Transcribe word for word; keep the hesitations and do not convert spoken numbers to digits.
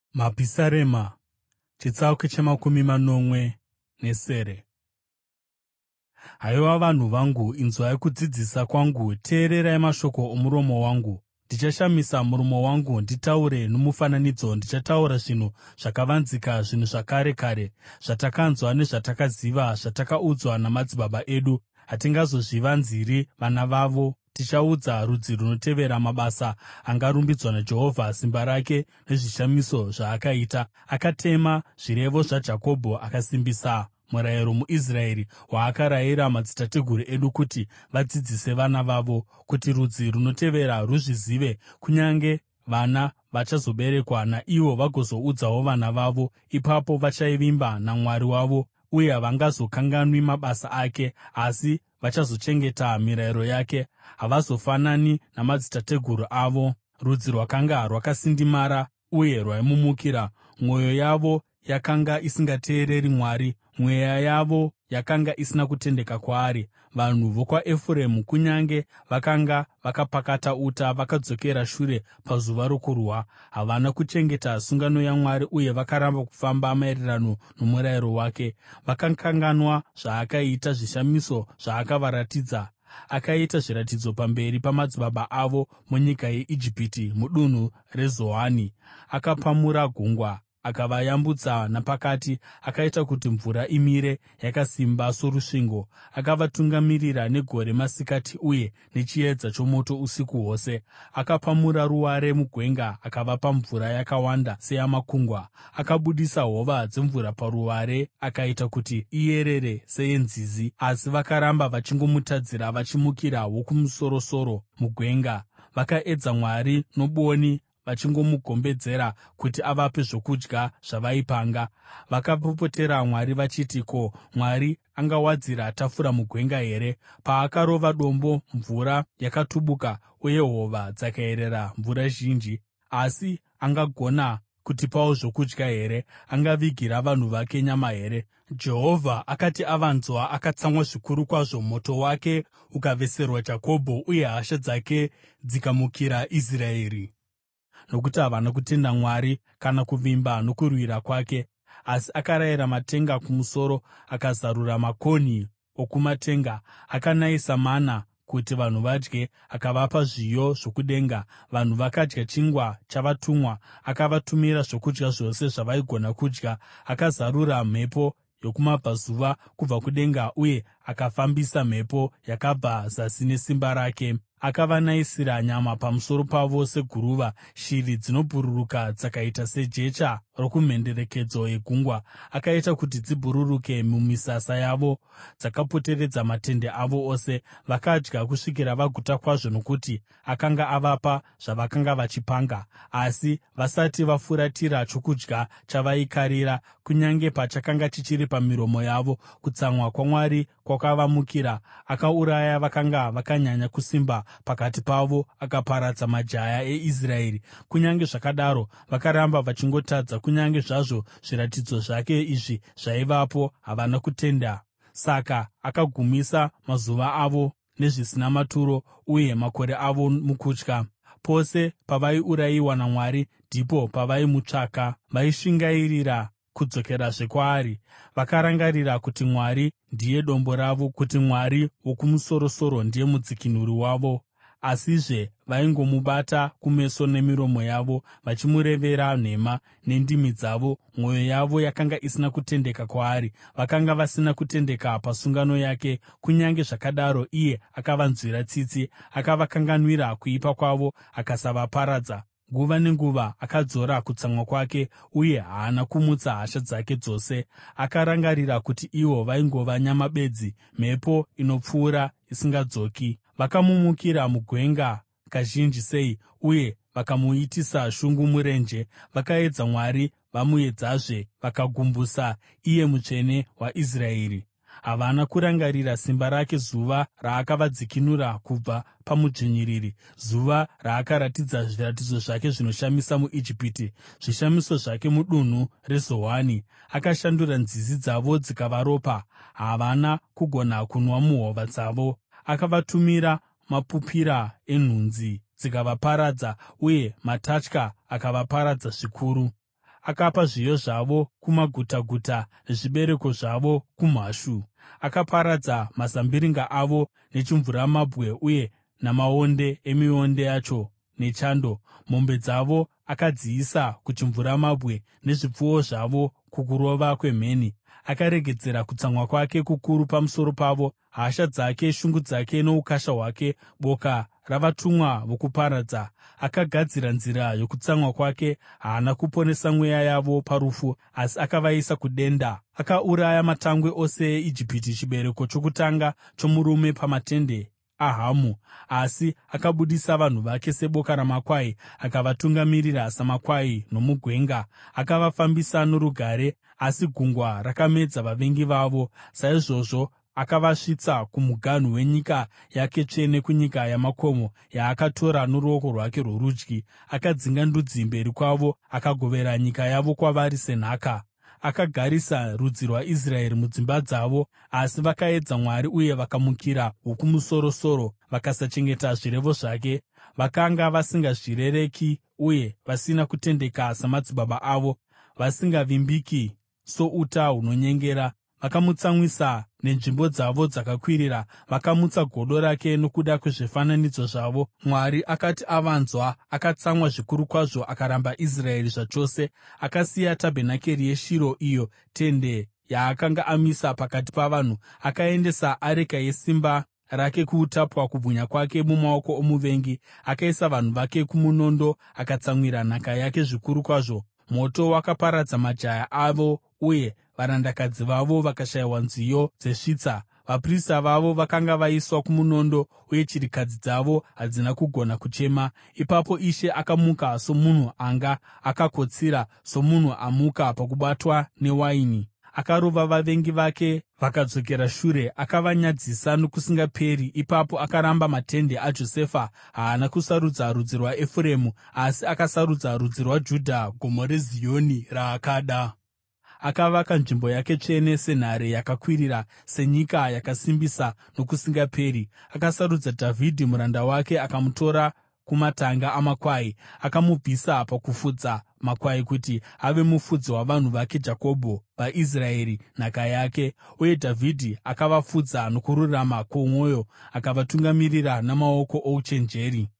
Mapisarema, chitsauko chemakumi manomwe nesere. Haiwa vanhu vangu, inzwai kudzidzisa kwangu; teererai mashoko omuromo wangu. Ndichashamisa muromo wangu nditaure nomufananidzo; ndichataura zvinhu zvakavanzika, zvinhu zvakare kare, zvatakanzwa nezvatakaziva, zvatakaudzwa namadzibaba edu. Hatingazozvivanziri vana vavo. Tichaudza rudzi runotevera mabasa angarumbidzwa naJehovha, simba rake nezvishamiso zvaakaita. Akatema zvirevo zvaJakobho, akasimbisa murayiro muIsraeri, waakarayira madzitateguru edu kuti vadzidzise vana vavo, kuti rudzi runotevera ruzvizive, kunyange vana vachazoberekwa naivo vagozoudzawo vana vavo. Ipapo vachavimba naMwari wavo, uye havangazokanganwi mabasa ake, asi vachazochengeta mirayiro yake. Havazofanani namadzitateguru avo, rudzi rwakanga rwakasindimara uye rwaimumukira. Mwoyo yavo yakanga isingateereri Mwari, mweya yavo yakanga isina kutendeka kwaari. Vanhu vokwaEfuremu, kunyange vakanga vakapakata uta, vakadzokera shure pazuva rokurwa. Havana kuchengeta sungano yaMwari, uye vakaramba kufamba maererano nomurayiro wake. Vakakanganwa zvaakaita, zvishamiso zvaakavaratidza. Akaita zviratidzo pamberi pamadzibaba avo munyika yeIjipiti, mudunhu reZoani. Akapamura gungwa akavayambutsa napakati, akaita kuti mvura imire yakasimba sorusvingo. Akavatungamirira negore masikati, uye nechiedza chomoto usiku hwose. Akapamura ruware mugwenga, akavapa mvura yakawanda seyamakungwa. Akabudisa hova dzemvura paruware, akaita kuti iyerere seyenzizi. Asi vakaramba vachingomutadzira, vachimukira Wokumusoro-soro mugwenga. Vakaedza Mwari nobwoni, vachingomugombedzera kuti avape zvokudya zvavaipanga. Vakapopotera Mwari vachiti, “Ko, Mwari angawadzira tafura mugwenga here?” Paakarova dombo, mvura yakatubuka, uye hova dzakayerera mvura zhinji. Asi angagona kutipawo zvokudya here? Angavigira vanhu vake nyama here? Jehovha akati avanzwa, akatsamwa zvikuru kwazvo. Moto wake ukaveserwa Jakobho, uye hasha dzake dzikamukira Israeri. Nokuti havana kutenda Mwari kana kuvimba nokurwira kwake. Asi akarayira matenga kumusoro, akazarura makonhi okumatenga. Akanayisa mana kuti vanhu vadye, akavapa zviyo zvokudenga. Vanhu vakadya chingwa chavatumwa, akavatumira zvokudya zvose zvavaigona kudya. Akazarura mhepo yokumabvazuva kubva kudenga, uye akafambisa mhepo yakabva zasi nesimba rake. Akavanayisira nyama pamusoro pavo seguruva, shiri dzinobhururuka dzakaita sejecha rokumhenderekedzo yegungwa. Akaita kuti dzibhururuke mumisasa yavo, dzakapoteredza matende avo ose. Vakadya kusvikira vaguta kwazvo, nokuti akanga avapa zvavakanga vachipanga. Asi vasati vafuratira chokudya chavaikarira, kunyange pachakanga chichiri pamiromo yavo, kutsamwa kwaMwari kwakavamukira. Akauraya vakanga vakanyanya kusimba pakati pavo, akaparadza majaya eIsraeri. Kunyange zvakadaro vakaramba vachingotadza, kunyange zvazvo zviratidzo zvake izvi zvaivapo, havana kutenda. Saka akagumisa mazuva avo nezvisina maturo, uye makore avo mukutya. Pose pavaiurayiwa naMwari, ndipo pavaimutsvaka. Vaishingairira kudzokerazve kwaari. Vakarangarira kuti Mwari ndiye dombo ravo, kuti Mwari Wokumusoro-soro ndiye mudzikinuri wavo. Asizve vaingomubata kumeso nemiromo yavo, vachimurevera nhema nendimi dzavo. Mwoyo yavo yakanga isina kutendeka kwaari, vakanga vasina kutendeka pasungano yake. Kunyange zvakadaro iye akavanzwira tsitsi, akavakanganwira kuipa kwavo, akasavaparadza. Nguva nenguva akadzora kutsamwa kwake, uye haana kumutsa hasha dzake dzose. Akarangarira kuti ivo vaingova nyama bedzi, mhepo inopfuura isingadzoki. Vakamumukira mugwenga kazhinji sei, uye vakamuitisa shungu murenje. Vakaedza Mwari, vamuedzazve, vakagumbusa Iye Mutsvene waIsraeri. Havana kurangarira simba rake, zuva raakavadzikinura kubva pamudzvinyiriri, zuva raakaratidza zviratidzo zvake zvinoshamisa muIjipiti, zvishamiso zvake mudunhu reZoani. Akashandura nzizi dzavo dzikava ropa, havana kugona kunwa muhova dzavo. Akavatumira mapupira enhunzi dzikavaparadza, uye matatya akavaparadza zvikuru. Akapa zviyo zvavo kumagutaguta, nezvibereko zvavo kumhashu. Akaparadza mazambiringa avo nechimvuramabwe, uye namaonde emionde yacho nechando. Mombe dzavo akadziisa kuchimvuramabwe, nezvipfuwo zvavo kukurova kwemheni. Akaregedzera kutsamwa kwake kukuru pamusoro pavo, hasha dzake, shungu dzake noukasha hwake, boka ravatumwa vokuparadza. Akagadzira nzira yokutsamwa kwake; haana kuponesa mweya yavo parufu, asi akavaisa kudenda. Akauraya matangwe ose eIjipiti, chibereko chokutanga chomurume pamatende aHamu. Asi akabudisa vanhu vake seboka ramakwai, akavatungamirira samakwai nomugwenga. Akavafambisa norugare, asi gungwa rakamedza vavengi vavo. Saizvozvo akavasvitsa kumuganhu wenyika yake tsvene, kunyika yamakomo yaakatora noruoko rwake rworudyi. Akadzinga ndudzi mberi kwavo, akagovera nyika yavo kwavari senhaka. Akagarisa rudzi rwaIsraeri mudzimba dzavo, asi vakaedza Mwari uye vakamukira Wokumusoro-soro, vakasachengeta zvirevo zvake. Vakanga vasingazvirereki uye vasina kutendeka samadzibaba avo, vasingavimbiki souta hunonyengera. Vakamutsamwisa nenzvimbo dzavo dzakakwirira, vakamutsa godo rake nokuda kwezvifananidzo zvavo. Mwari akati avanzwa, akatsamwa zvikuru kwazvo, akaramba Israeri zvachose. Akasiya tabhenakeri yeShiro, iyo tende yaakanga amisa pakati pavanhu. Akaendesa areka yesimba rake kuutapwa, kubwinya kwake mumaoko omuvengi. Akaisa vanhu vake kumunondo, akatsamwira nhaka yake zvikuru kwazvo. Moto wakaparadza majaya avo, uye varandakadzi vavo vakashayiwa nziyo dzesvitsa. Vaprista vavo vakanga vaiswa kumunondo, uye chirikadzi dzavo hadzina kugona kuchema. Ipapo Ishe akamuka somunhu anga akakotsira, somunhu amuka pakubatwa newaini. Akarova vavengi vake vakadzokera shure, akavanyadzisa nokusingaperi. Ipapo akaramba matende aJosefa; haana kusarudza rudzi rwaEfuremu, asi akasarudza rudzi rwaJudha, Gomo reZioni raakada. Akavaka nzvimbo yake tsvene senhare yakakwirira, senyika yakasimbisa nokusingaperi. Akasarudza Dhavhidhi muranda wake, akamutora kumatanga amakwai. Akamubvisa pakufudza makwai kuti ave mufudzi wavanhu vake Jakobho, vaIsraeri, nhaka yake. Uye Dhavhidhi akavafudza nokururama kwomwoyo, akavatungamirira namaoko ouchenjeri.